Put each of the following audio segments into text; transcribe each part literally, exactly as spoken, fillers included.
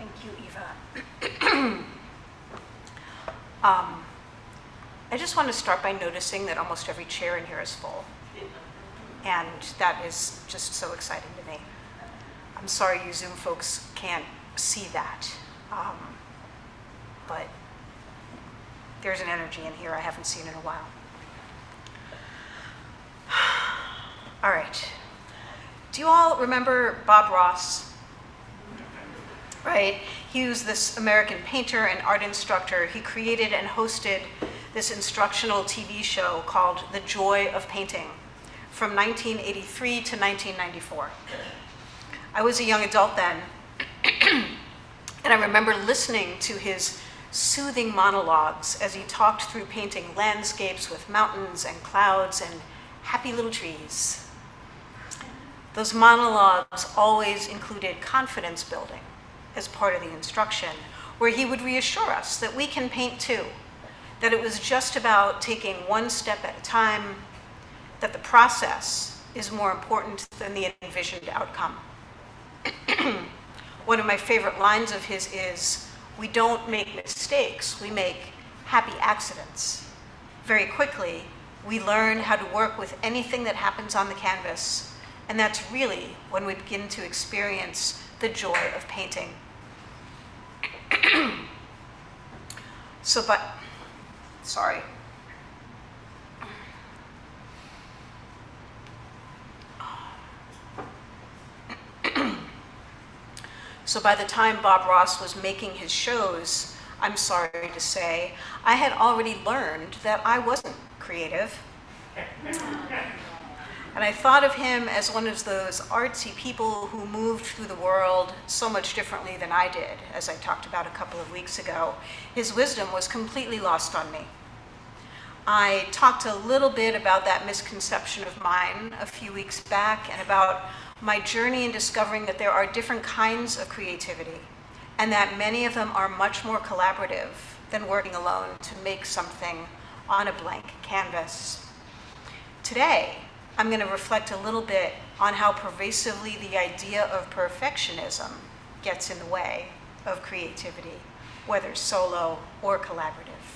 Thank you, Eva. um, I just want to start by noticing that almost every chair in here is full. And that is just so exciting to me. I'm sorry you Zoom folks can't see that. Um, but there's an energy in here I haven't seen in a while. All right. Do you all remember Bob Ross? Right? He was this American painter and art instructor. He created and hosted this instructional T V show called The Joy of Painting from nineteen eighty-three to nineteen ninety-four. I was a young adult then, and I remember listening to his soothing monologues as he talked through painting landscapes with mountains and clouds and happy little trees. Those monologues always included confidence building as part of the instruction, where he would reassure us that we can paint too, that it was just about taking one step at a time, that the process is more important than the envisioned outcome. One of my favorite lines of his is, "We don't make mistakes, we make happy accidents." Very quickly, we learn how to work with anything that happens on the canvas, and that's really when we begin to experience the joy of painting. So, but, sorry. So by the time Bob Ross was making his shows, I'm sorry to say, I had already learned that I wasn't creative. And I thought of him as one of those artsy people who moved through the world so much differently than I did, as I talked about a couple of weeks ago. His wisdom was completely lost on me. I talked a little bit about that misconception of mine a few weeks back and about my journey in discovering that there are different kinds of creativity and that many of them are much more collaborative than working alone to make something on a blank canvas. Today, I'm going to reflect a little bit on how pervasively the idea of perfectionism gets in the way of creativity, whether solo or collaborative.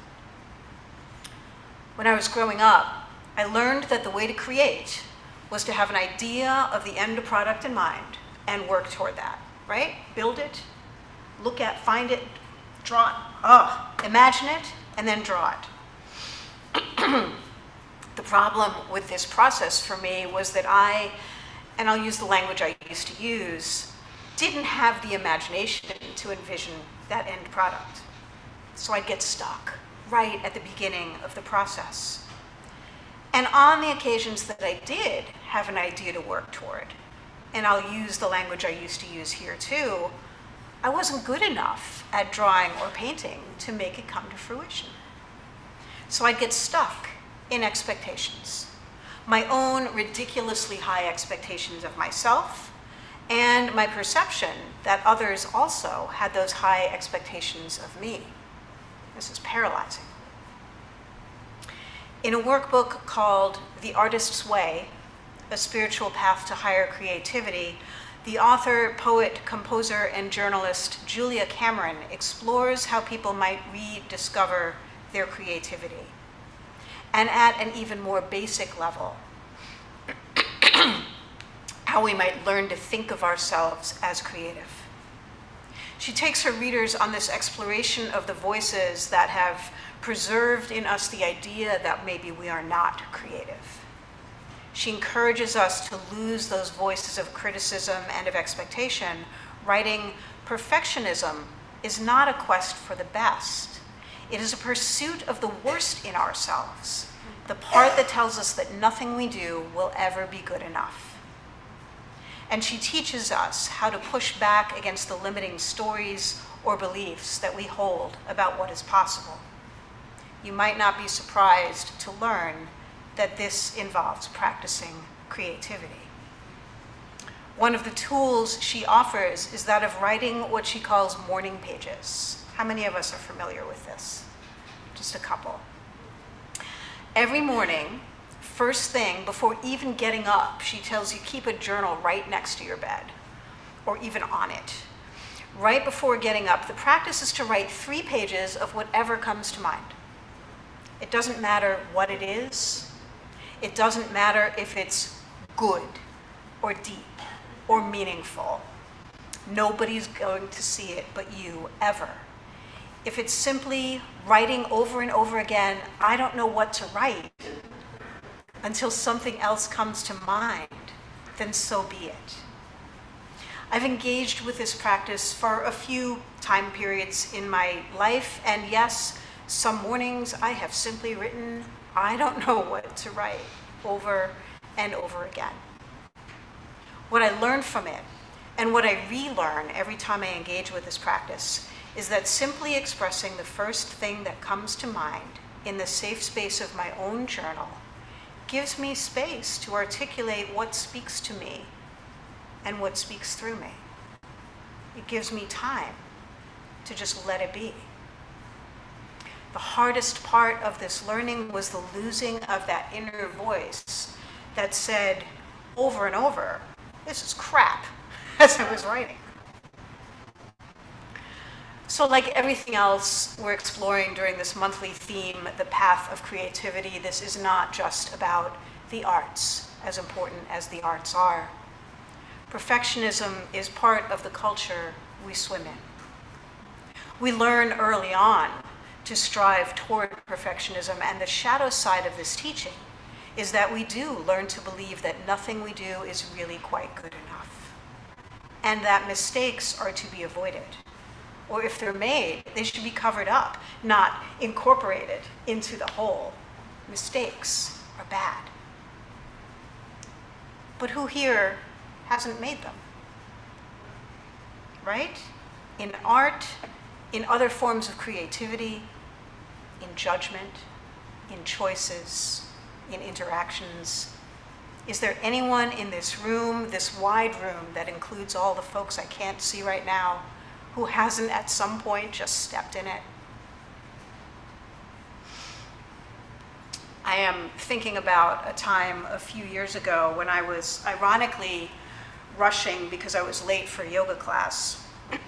When I was growing up, I learned that the way to create was to have an idea of the end product in mind and work toward that, right? Build it, look at, find it, draw it, oh, imagine it, and then draw it. The problem with this process for me was that I, and I'll use the language I used to use, didn't have the imagination to envision that end product. So I'd get stuck right at the beginning of the process. And on the occasions that I did have an idea to work toward, and I'll use the language I used to use here too, I wasn't good enough at drawing or painting to make it come to fruition. So I'd get stuck in expectations, my own ridiculously high expectations of myself, and my perception that others also had those high expectations of me. This is paralyzing. In a workbook called The Artist's Way, A Spiritual Path to Higher Creativity, the author, poet, composer, and journalist Julia Cameron explores how people might rediscover their creativity. And at an even more basic level, how we might learn to think of ourselves as creative. She takes her readers on this exploration of the voices that have preserved in us the idea that maybe we are not creative. She encourages us to lose those voices of criticism and of expectation, writing, "Perfectionism is not a quest for the best. It is a pursuit of the worst in ourselves, the part that tells us that nothing we do will ever be good enough." And she teaches us how to push back against the limiting stories or beliefs that we hold about what is possible. You might not be surprised to learn that this involves practicing creativity. One of the tools she offers is that of writing what she calls morning pages. How many of us are familiar with this? Just a couple. Every morning, first thing, before even getting up, she tells you keep a journal right next to your bed, or even on it. right before getting up, the practice is to write three pages of whatever comes to mind. It doesn't matter what it is. It doesn't matter if it's good or deep or meaningful. Nobody's going to see it but you, ever. If it's simply writing over and over again, I don't know what to write, until something else comes to mind, then so be it. I've engaged with this practice for a few time periods in my life, and yes, some mornings I have simply written, I don't know what to write, over and over again. What I learned from it, and what I relearn every time I engage with this practice, is that simply expressing the first thing that comes to mind in the safe space of my own journal gives me space to articulate what speaks to me and what speaks through me. It gives me time to just let it be. The hardest part of this learning was the losing of that inner voice that said over and over, "This is crap," as I was writing. So like everything else we're exploring during this monthly theme, the path of creativity, this is not just about the arts, as important as the arts are. Perfectionism is part of the culture we swim in. We learn early on to strive toward perfectionism, and the shadow side of this teaching is that we do learn to believe that nothing we do is really quite good enough, and that mistakes are to be avoided. Or if they're made, they should be covered up, not incorporated into the whole. Mistakes are bad. But who here hasn't made them? Right? In art, in other forms of creativity, in judgment, in choices, in interactions. Is there anyone in this room, this wide room that includes all the folks I can't see right now, who hasn't at some point just stepped in it? I am thinking about a time a few years ago when I was ironically rushing because I was late for yoga class.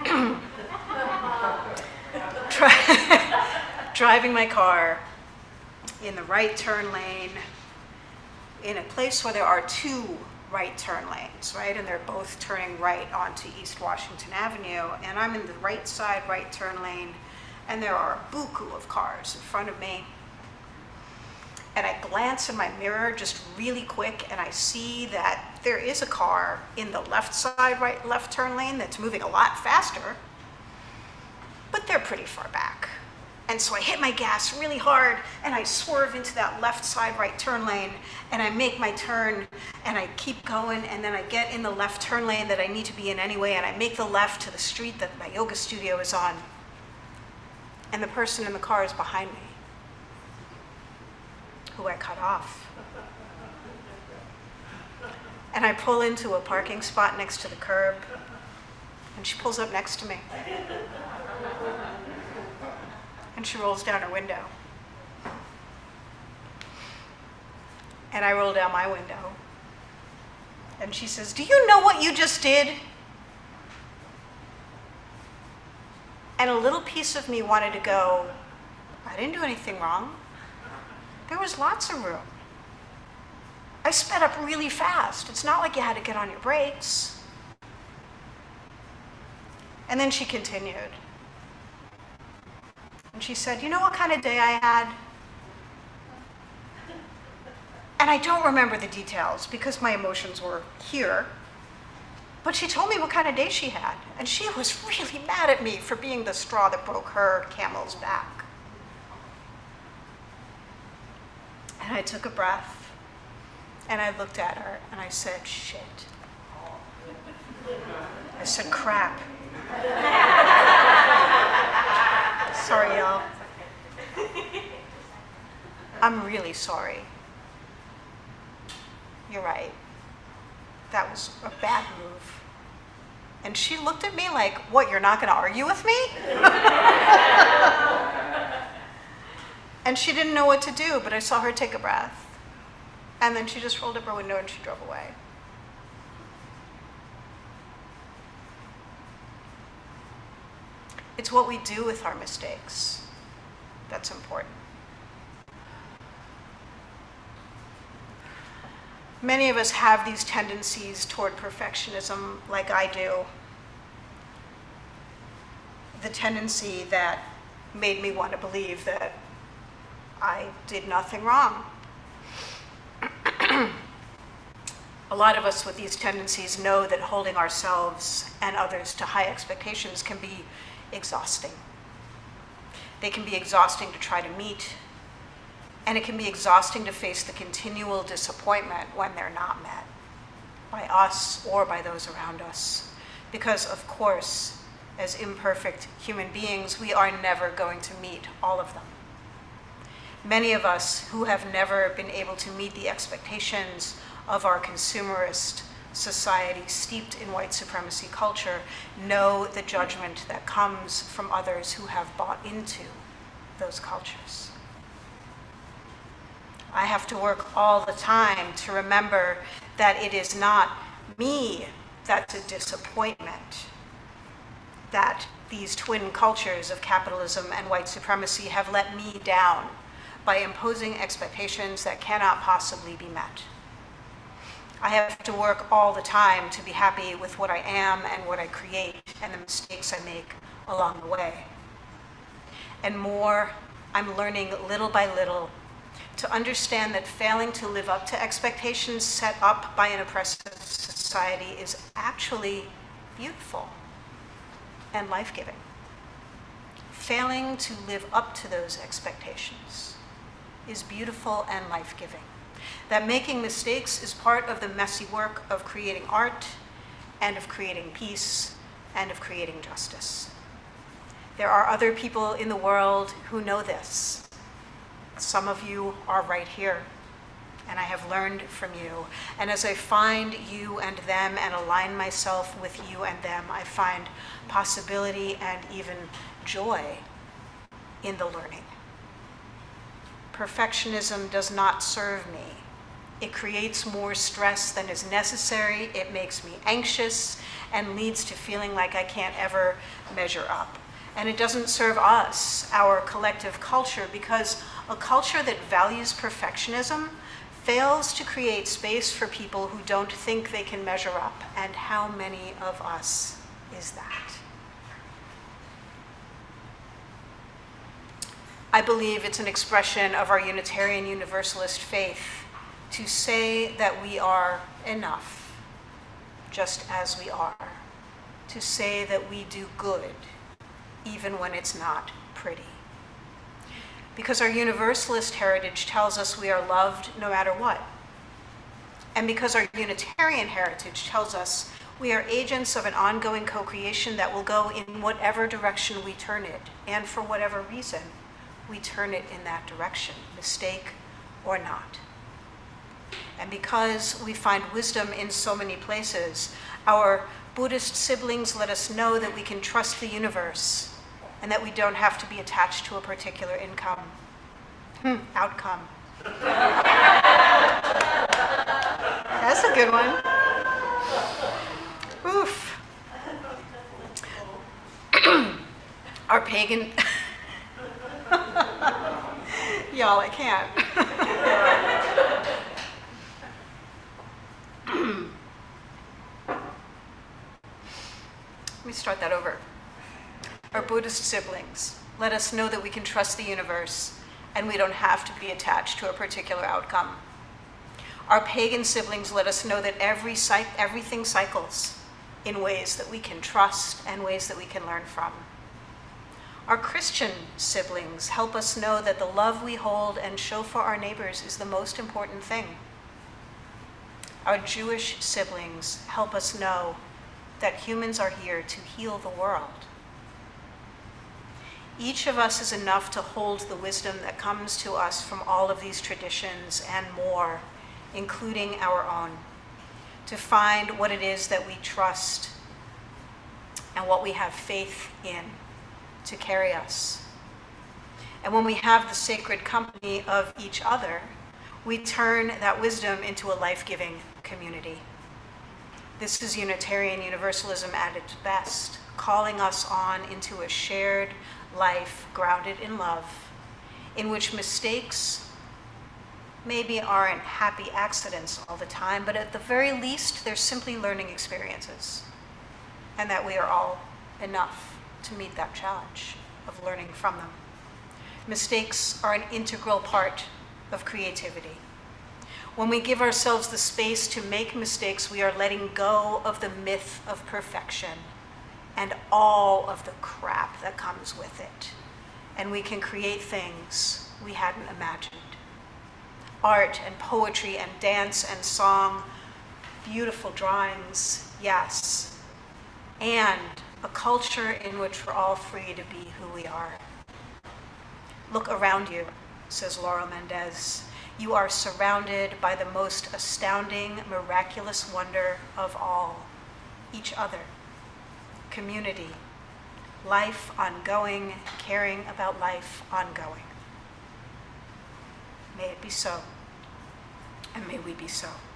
Driving my car in the right turn lane in a place where there are two right turn lanes, right? And they're both turning right onto East Washington Avenue. And I'm in the right side right turn lane, and there are a buku of cars in front of me. And I glance in my mirror just really quick, and I see that there is a car in the left side right left turn lane that's moving a lot faster, but they're pretty far back. And so I hit my gas really hard, and I swerve into that left side right turn lane, and I make my turn, and I keep going, and then I get in the left turn lane that I need to be in anyway, and I make the left to the street that my yoga studio is on. And the person in the car is behind me, who I cut off. And I pull into a parking spot next to the curb, and she pulls up next to me. And she rolls down her window. And I roll down my window. And she says, "Do you know what you just did?" And a little piece of me wanted to go, "I didn't do anything wrong. There was lots of room. I sped up really fast. It's not like you had to get on your brakes." And then she continued. And she said, "You know what kind of day I had?" And I don't remember the details because my emotions were here. But she told me what kind of day she had. And she was really mad at me for being the straw that broke her camel's back. And I took a breath, and I looked at her, and I said, "Shit." I said, "Crap." Sorry, y'all. I'm really sorry. You're right. That was a bad move. And she looked at me like, "What, you're not going to argue with me?" And she didn't know what to do, but I saw her take a breath. And then she just rolled up her window and she drove away. It's what we do with our mistakes that's important. Many of us have these tendencies toward perfectionism, like I do. The tendency that made me want to believe that I did nothing wrong. A lot of us with these tendencies know that holding ourselves and others to high expectations can be exhausting. They can be exhausting to try to meet, and it can be exhausting to face the continual disappointment when they're not met by us or by those around us. Because, of course, as imperfect human beings, we are never going to meet all of them. Many of us who have never been able to meet the expectations of our consumerist society steeped in white supremacy culture know the judgment that comes from others who have bought into those cultures. I have to work all the time to remember that it is not me that's a disappointment, that these twin cultures of capitalism and white supremacy have let me down by imposing expectations that cannot possibly be met. I have to work all the time to be happy with what I am and what I create and the mistakes I make along the way. And more, I'm learning little by little to understand that failing to live up to expectations set up by an oppressive society is actually beautiful and life-giving. Failing to live up to those expectations is beautiful and life-giving. That making mistakes is part of the messy work of creating art and of creating peace and of creating justice. There are other people in the world who know this. Some of you are right here, and I have learned from you. And as I find you and them and align myself with you and them, I find possibility and even joy in the learning. Perfectionism does not serve me. It creates more stress than is necessary. It makes me anxious and leads to feeling like I can't ever measure up. And it doesn't serve us, our collective culture, because a culture that values perfectionism fails to create space for people who don't think they can measure up. And how many of us is that? I believe it's an expression of our Unitarian Universalist faith to say that we are enough, just as we are, to say that we do good, even when it's not pretty. Because our Universalist heritage tells us we are loved no matter what. And because our Unitarian heritage tells us we are agents of an ongoing co-creation that will go in whatever direction we turn it, and for whatever reason we turn it in that direction, mistake or not. And because we find wisdom in so many places, our Buddhist siblings let us know that we can trust the universe and that we don't have to be attached to a particular income. Hmm, outcome. That's a good one. Oof. Our pagan... Y'all, I can't. Let me start that over. Our Buddhist siblings let us know that we can trust the universe and we don't have to be attached to a particular outcome. Our pagan siblings let us know that every cy- everything cycles in ways that we can trust and ways that we can learn from. Our Christian siblings help us know that the love we hold and show for our neighbors is the most important thing. Our Jewish siblings help us know that humans are here to heal the world. Each of us is enough to hold the wisdom that comes to us from all of these traditions and more, including our own, to find what it is that we trust and what we have faith in to carry us. And when we have the sacred company of each other, we turn that wisdom into a life-giving community. This is Unitarian Universalism at its best, calling us on into a shared life grounded in love, in which mistakes maybe aren't happy accidents all the time, but at the very least, they're simply learning experiences, and that we are all enough to meet that challenge of learning from them. Mistakes are an integral part of creativity. When we give ourselves the space to make mistakes, we are letting go of the myth of perfection and all of the crap that comes with it. And we can create things we hadn't imagined. Art and poetry and dance and song, beautiful drawings, yes. And a culture in which we're all free to be who we are. Look around you, says Laura Mendez. You are surrounded by the most astounding, miraculous wonder of all, each other, community, life ongoing, caring about life ongoing. May it be so, and may we be so.